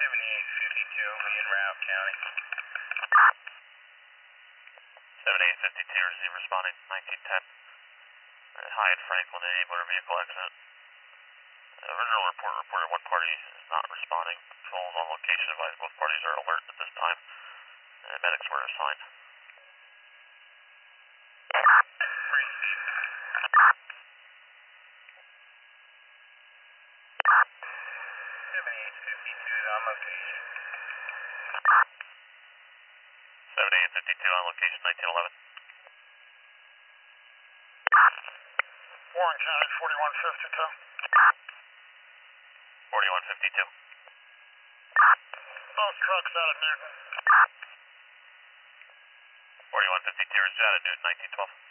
7852 in Routt County. 7852, receive responding 1910. Hyatt Franklin, any motor vehicle accident. Original report reported one party is not responding. Patrols on location advise both parties are alert at this time. Medics were assigned. 7852 on location. 7852 on location 1911. Warren County 4152. 4152. Both trucks out of Newton. 4152 is out at Newton 1912.